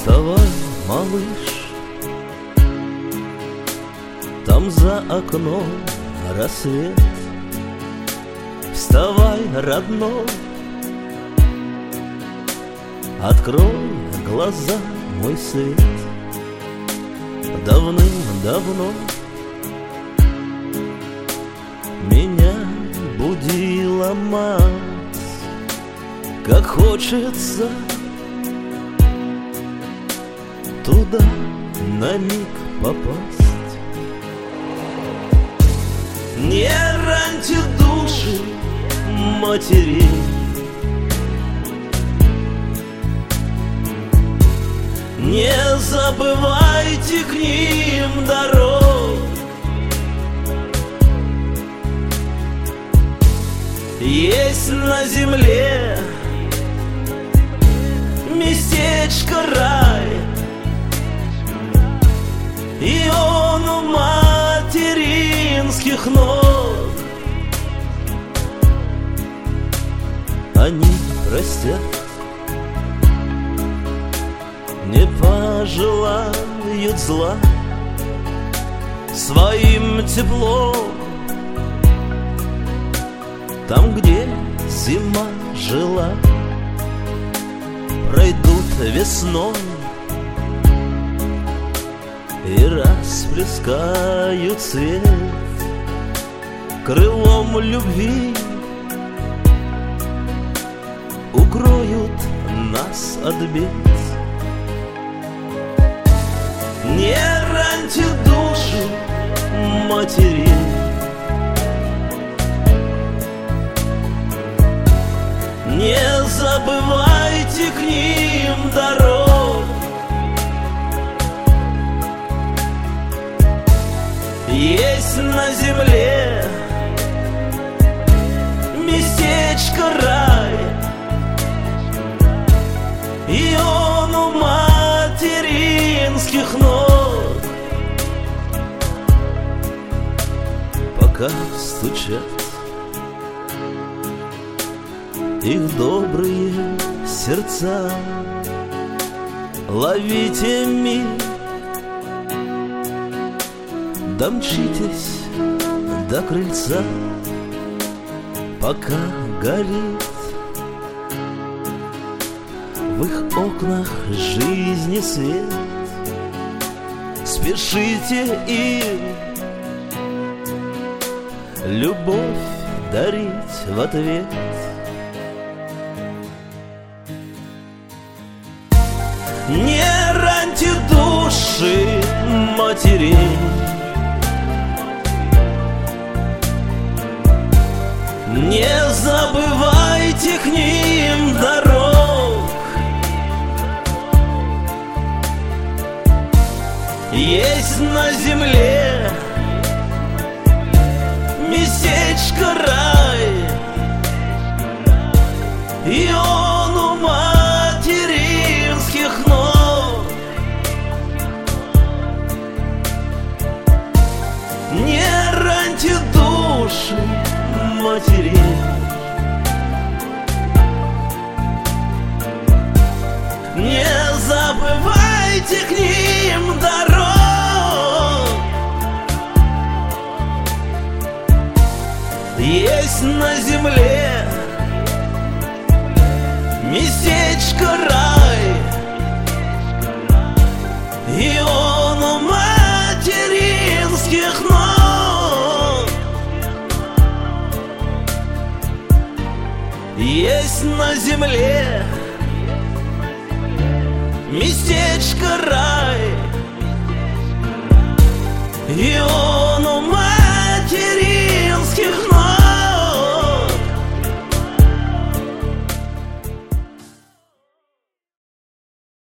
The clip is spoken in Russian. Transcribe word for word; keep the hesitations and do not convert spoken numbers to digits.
Вставай, малыш, там за окном рассвет. Вставай, родной, открой глаза, мой свет. Давным-давно меня будила мать, как хочется туда на миг попасть. Не раньте души матерей, не забывайте к ним дорог. Есть на земле местечко рай, и он у материнских ног. Они простят, не пожелают зла, своим теплом там, где зима жила, пройдут весной и расплескают свет крылом любви, укроют нас от бед. Не раньте души матерей, не забывайте к ним дорог. Есть на земле местечко рай, и он у материнских ног. Пока стучат их добрые сердца, ловите миг, домчитесь до крыльца, пока горит в их окнах жизни свет. Спешите им любовь дарить в ответ. Не раньте души матерей, не забывайте к ним дорог. Есть на земле местечко рай, и он у материнских ног. Не раньте души матерей, не забывайте к ним дорог. Есть на земле местечко рай, и он у материнских ног. Есть на земле местечко рай, и он